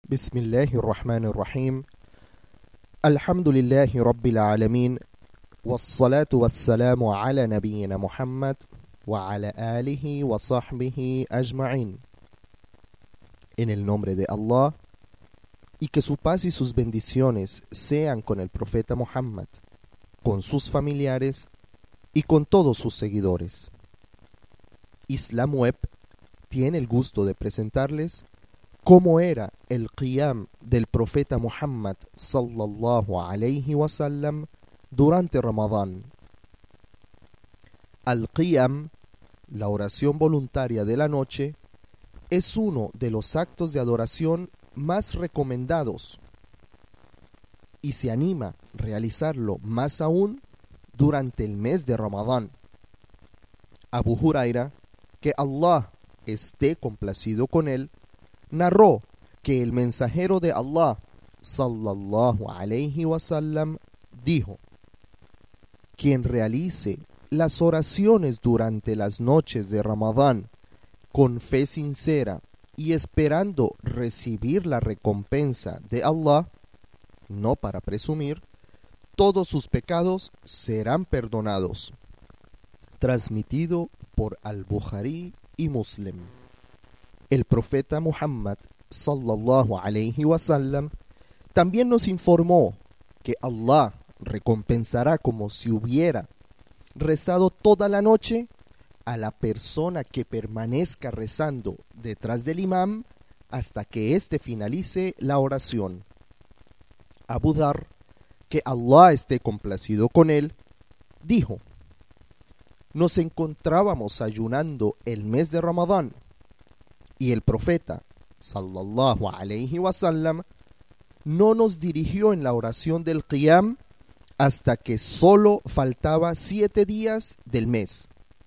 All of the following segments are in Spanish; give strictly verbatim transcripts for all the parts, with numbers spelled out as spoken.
بسم الله الرحمن الرحيم الحمد لله رب العالمين والصلاة والسلام على نبينا محمد وعلى آله وصحبه أجمعين. En el nombre de Allah, y que su paz y sus bendiciones sean con el profeta Muhammad, con sus familiares y con todos sus seguidores. Islam Web tiene el gusto de presentarles cómo era el qiyam del profeta Muhammad sallallahu alayhi wa sallam durante Ramadán. Al-qiyam, la oración voluntaria de la noche, es uno de los actos de adoración más recomendados y se anima a realizarlo más aún durante el mes de Ramadán. Abu Huraira, que Allah esté complacido con él, narró que el mensajero de Allah sallallahu alayhi wa sallam dijo: quien realice las oraciones durante las noches de Ramadán con fe sincera y esperando recibir la recompensa de Allah, no para presumir, todos sus pecados serán perdonados. Transmitido por Al-Bukhari y Muslim. El profeta Muhammad sallallahu alayhi wa sallam también nos informó que Allah recompensará como si hubiera rezado toda la noche a la persona que permanezca rezando detrás del imam hasta que éste finalice la oración. Abu Dhar, que Allah esté complacido con él, dijo: nos encontrábamos ayunando el mes de Ramadán y el profeta sallallahu alayhi wa sallam no nos dirigió en la oración del qiyam hasta que solo faltaba siete días del mes.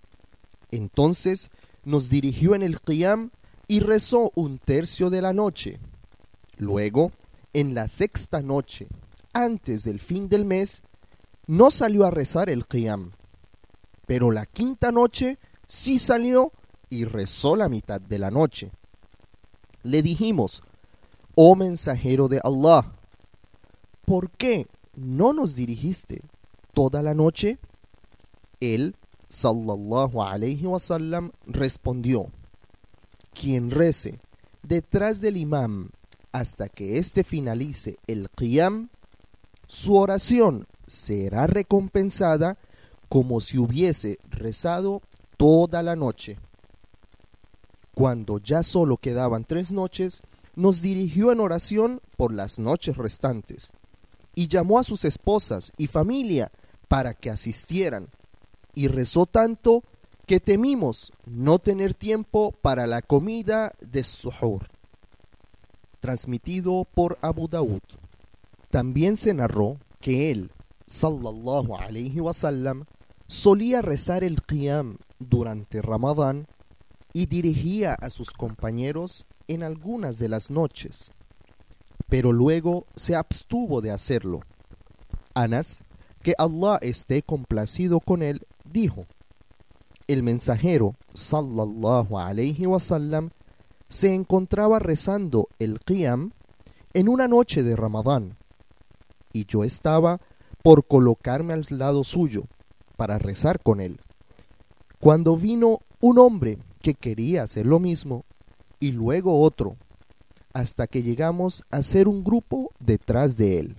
Entonces nos dirigió en el qiyam y rezó un tercio de la noche. Luego, en la sexta noche, antes del fin del mes, no salió a rezar el qiyam, pero la quinta noche sí salió y rezó la mitad de la noche. Le dijimos: oh mensajero de Allah, ¿por qué no nos dirigiste toda la noche? Él, sallallahu alayhi wa sallam, respondió: quien rece detrás del imam hasta que éste finalice el qiyam, su oración será recompensada como si hubiese rezado toda la noche. Cuando ya solo quedaban tres noches, nos dirigió en oración por las noches restantes y llamó a sus esposas y familia para que asistieran, y rezó tanto que temimos no tener tiempo para la comida de suhur. Transmitido por Abu Daud. También se narró que él, sallallahu alayhi wa sallam, solía rezar el qiyam durante Ramadán y dirigía a sus compañeros en algunas de las noches, pero luego se abstuvo de hacerlo. Anas, que Allah esté complacido con él, dijo: el mensajero sallallahu alayhi wa sallam se encontraba rezando el qiyam en una noche de Ramadán y yo estaba por colocarme al lado suyo para rezar con él, cuando vino un hombre que quería hacer lo mismo y luego otro, hasta que llegamos a ser un grupo detrás de él.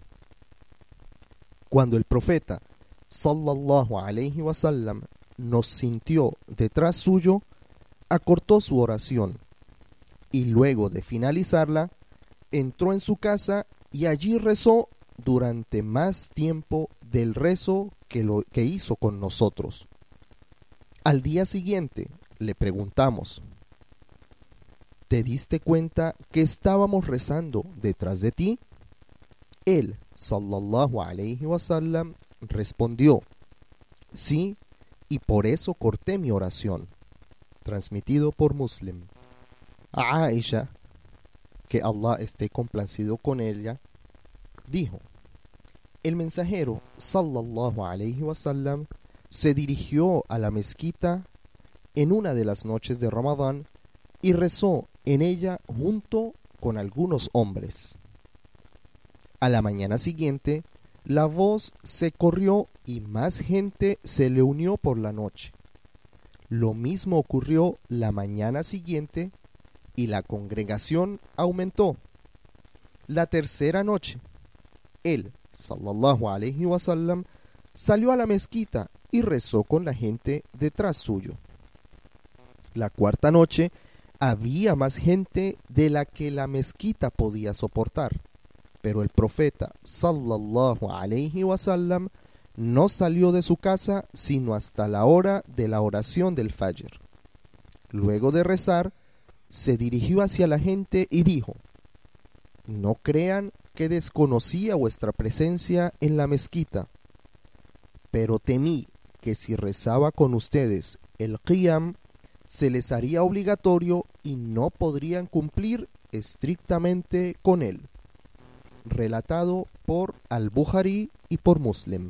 Cuando el profeta sallallahu alayhi wa sallam nos sintió detrás suyo, acortó su oración y luego de finalizarla entró en su casa y allí rezó durante más tiempo del rezo que lo que hizo con nosotros. Al día siguiente le preguntamos: ¿te diste cuenta que estábamos rezando detrás de ti? Él, sallallahu alayhi wa sallam, respondió: sí, y por eso corté mi oración. Transmitido por Muslim. A Aisha, que Allah esté complacido con ella, dijo: el mensajero sallallahu alayhi wa sallam se dirigió a la mezquita en una de las noches de Ramadán y rezó en ella junto con algunos hombres. A la mañana siguiente, la voz se corrió y más gente se le unió por la noche. Lo mismo ocurrió la mañana siguiente y la congregación aumentó. La tercera noche, él, sallallahu alayhi wa sallam, salió a la mezquita y rezó con la gente detrás suyo. La cuarta noche, había más gente de la que la mezquita podía soportar, pero el profeta, sallallahu alayhi wa sallam, no salió de su casa sino hasta la hora de la oración del Fajr. Luego de rezar, se dirigió hacia la gente y dijo: no crean que desconocía vuestra presencia en la mezquita, pero temí que si rezaba con ustedes el qiyam, se les haría obligatorio y no podrían cumplir estrictamente con él. Relatado por Al-Bukhari y por Muslim.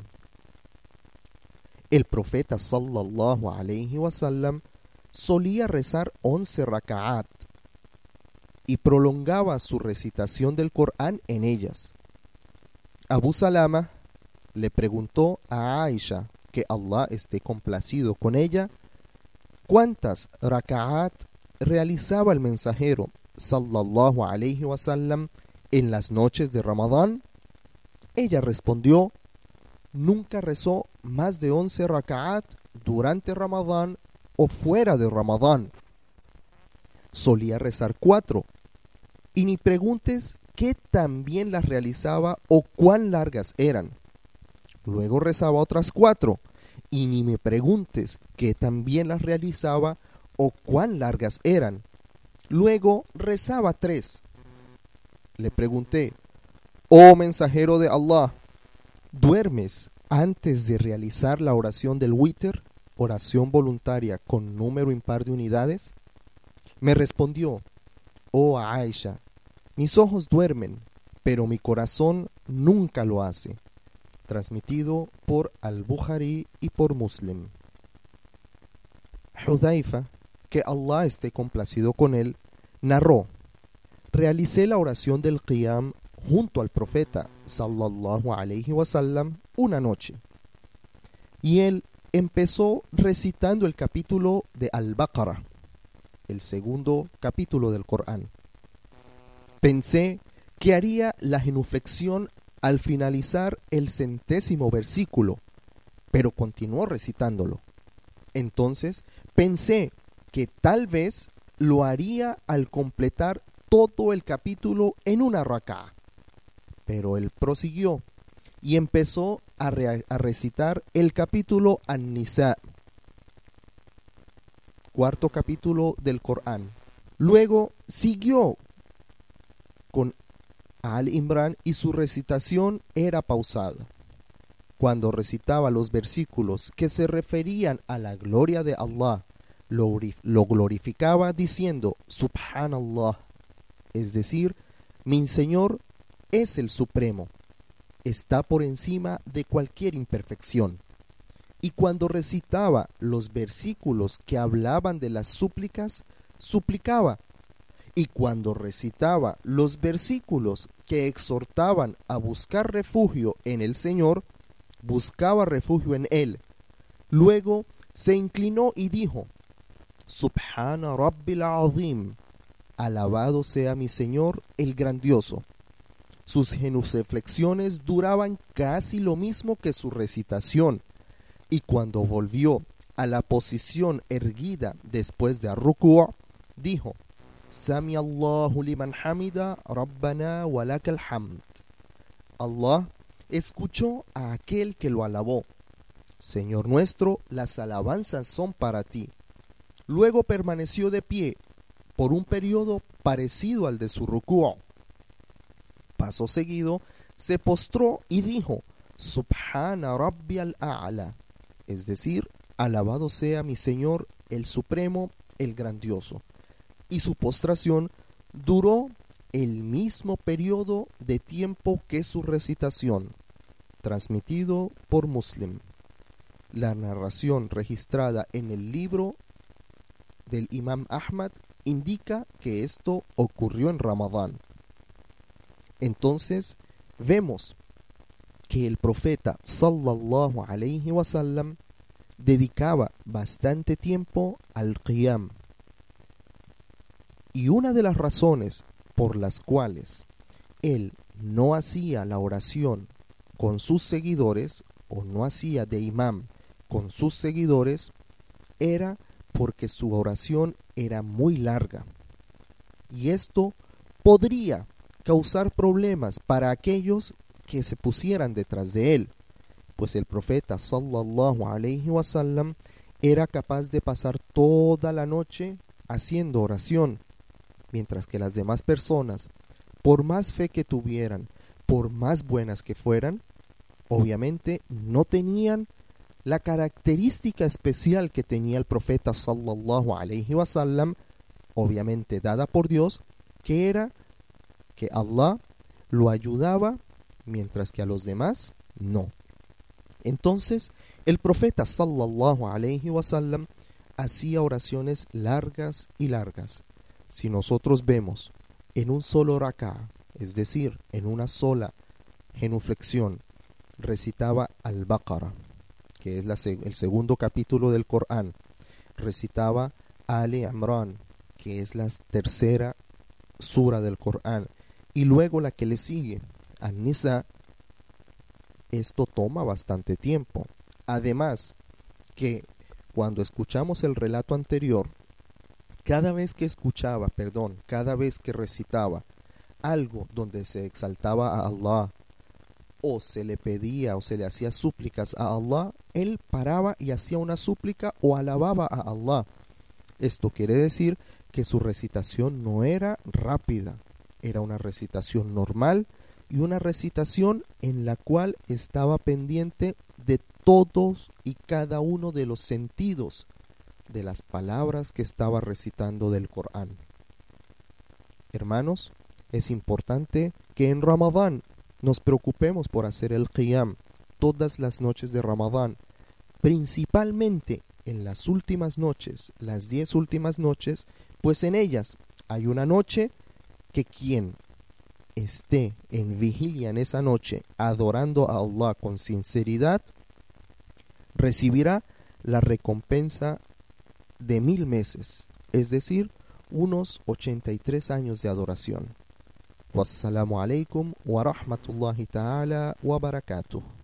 El profeta sallallahu alayhi wa sallam solía rezar once raka'at y prolongaba su recitación del Corán en ellas. Abu Salama le preguntó a Aisha, que Allah esté complacido con ella, cuántas raka'at realizaba el mensajero sallallahu alayhi wa sallam en las noches de Ramadán. Ella respondió: nunca rezó más de once raka'at durante Ramadán o fuera de Ramadán. Solía rezar cuatro, y ni preguntes qué tan bien las realizaba o cuán largas eran. Luego rezaba otras cuatro, y ni me preguntes qué tan bien las realizaba o cuán largas eran. Luego rezaba tres. Le pregunté: oh mensajero de Allah, ¿duermes antes de realizar la oración del witr, oración voluntaria con número impar de unidades? Me respondió: oh Aisha, mis ojos duermen, pero mi corazón nunca lo hace. Transmitido por Al-Bukhari y por Muslim. Hudhaifa, que Allah esté complacido con él, narró: realicé la oración del qiyam junto al profeta sallallahu alayhi wa sallam una noche, y él empezó recitando el capítulo de Al-Baqarah, el segundo capítulo del Corán. Pensé que haría la genuflexión al finalizar el centésimo versículo, pero continuó recitándolo. Entonces pensé que tal vez lo haría al completar todo el capítulo en una rak'a, pero él prosiguió y empezó a, re a recitar el capítulo An-Nisa, cuarto capítulo del Corán. Luego siguió con Al-Imran y su recitación era pausada. Cuando recitaba los versículos que se referían a la gloria de Allah, lo, lo glorificaba diciendo Subhanallah, es decir, mi Señor es el Supremo, está por encima de cualquier imperfección. Y cuando recitaba los versículos que hablaban de las súplicas, suplicaba. Y cuando recitaba los versículos que exhortaban a buscar refugio en el Señor, buscaba refugio en Él. Luego se inclinó y dijo: Subhana Rabbil Azim, alabado sea mi Señor el grandioso. Sus genuflexiones duraban casi lo mismo que su recitación, y cuando volvió a la posición erguida después de ar-ruku', dijo: Sami Allahu liman hamida, Rabbana wa lakal hamd. Allah escuchó a aquel que lo alabó. Señor nuestro, las alabanzas son para ti. Luego permaneció de pie por un periodo parecido al de su ruku'. Paso seguido, se postró y dijo: Subhana Rabbi al-A'la, es decir, alabado sea mi Señor el Supremo, el Grandioso. Y su postración duró el mismo periodo de tiempo que su recitación. Transmitido por Muslim. La narración registrada en el libro del Imam Ahmad indica que esto ocurrió en Ramadán. Entonces vemos que el profeta sallallahu alayhi wasallam dedicaba bastante tiempo al qiyam. Y una de las razones por las cuales él no hacía la oración con sus seguidores o no hacía de imam con sus seguidores era porque su oración era muy larga. Y esto podría causar problemas para aquellos que se pusieran detrás de él, pues el profeta sallallahu alayhi wasallam era capaz de pasar toda la noche haciendo oración, mientras que las demás personas, por más fe que tuvieran, por más buenas que fueran, obviamente no tenían la característica especial que tenía el profeta sallallahu alayhi wasallam, obviamente dada por Dios, que era que Allah lo ayudaba mientras que a los demás no. Entonces el profeta sallallahu alayhi wasallam hacía oraciones largas y largas. Si nosotros vemos en un solo rak'a, es decir, en una sola genuflexión, recitaba al-Baqarah, que es la, el segundo capítulo del Corán, recitaba Ali Imran, que es la tercera sura del Corán, y luego la que le sigue, An-Nisa. Esto toma bastante tiempo. Además que cuando escuchamos el relato anterior, cada vez que escuchaba, perdón, cada vez que recitaba algo donde se exaltaba a Allah o se le pedía o se le hacía súplicas a Allah, él paraba y hacía una súplica o alababa a Allah. Esto quiere decir que su recitación no era rápida, era una recitación normal y una recitación en la cual estaba pendiente de todos y cada uno de los sentidos de las palabras que estaba recitando del Corán. Hermanos, es importante que en Ramadán nos preocupemos por hacer el qiyam todas las noches de Ramadán, principalmente en las últimas noches, las diez últimas noches, pues en ellas hay una noche que quien esté en vigilia en esa noche adorando a Allah con sinceridad recibirá la recompensa de mil meses, es decir, unos ochenta y tres años de adoración. Wassalamu alaikum wa rahmatullahi ta'ala wa barakatuh.